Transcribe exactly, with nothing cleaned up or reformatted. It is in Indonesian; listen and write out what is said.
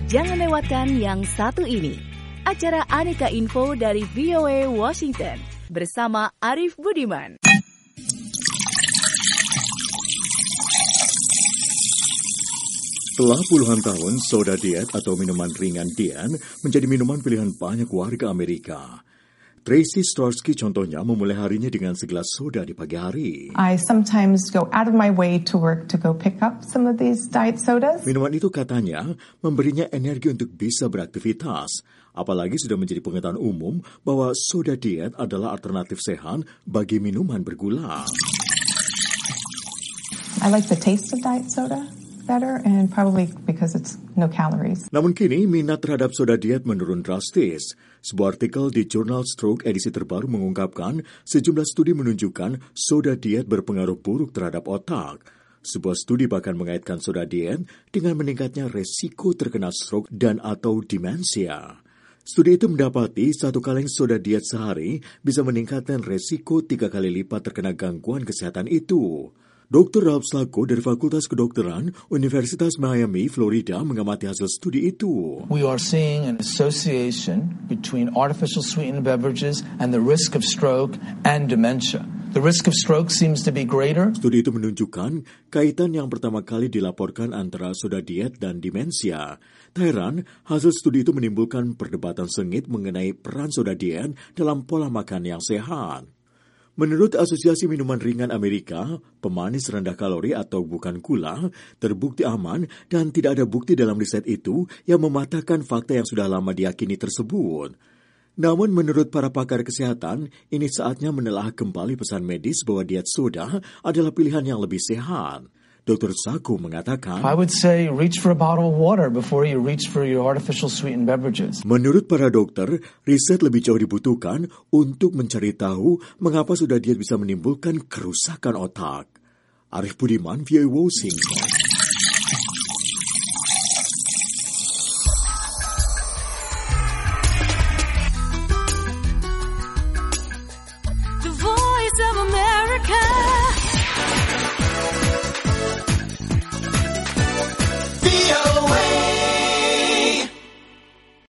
Jangan lewatkan yang satu ini. Acara Aneka Info dari V O A Washington bersama Arif Budiman. Setelah puluhan tahun, soda diet atau minuman ringan diet menjadi minuman pilihan banyak warga Amerika. Tracy Storsky contohnya memulai harinya dengan segelas soda di pagi hari. I sometimes go out of my way to work to go pick up some of these diet sodas. Minuman itu katanya memberinya energi untuk bisa beraktivitas. Apalagi sudah menjadi pengetahuan umum bahwa soda diet adalah alternatif sehat bagi minuman bergula. I like the taste of diet soda better and probably because it's no calories. Namun kini minat terhadap soda diet menurun drastis. Sebuah artikel di jurnal Stroke edisi terbaru mengungkapkan sejumlah studi menunjukkan soda diet berpengaruh buruk terhadap otak. Sebuah studi bahkan mengaitkan soda diet dengan meningkatnya resiko terkena stroke dan atau demensia. Studi itu mendapati satu kaleng soda diet sehari bisa meningkatkan resiko tiga kali lipat terkena gangguan kesehatan itu. doktor Ralph Slako dari Fakultas Kedokteran Universitas Miami, Florida mengamati hasil studi itu. We are seeing an association between artificial sweetened beverages and the risk of stroke and dementia. The risk of stroke seems to be greater. Studi itu menunjukkan kaitan yang pertama kali dilaporkan antara soda diet dan demensia. Tak heran, hasil studi itu menimbulkan perdebatan sengit mengenai peran soda diet dalam pola makan yang sehat. Menurut Asosiasi Minuman Ringan Amerika, pemanis rendah kalori atau bukan gula terbukti aman dan tidak ada bukti dalam riset itu yang mematahkan fakta yang sudah lama diyakini tersebut. Namun menurut para pakar kesehatan, ini saatnya menelaah kembali pesan medis bahwa diet soda adalah pilihan yang lebih sehat. doktor Saku mengatakan, I would say reach for a bottle of water before you reach for your artificial sweetened beverages. Menurut para dokter, riset lebih jauh dibutuhkan untuk mencari tahu mengapa soda diet bisa menimbulkan kerusakan otak. Arif Budiman, V O A Washington.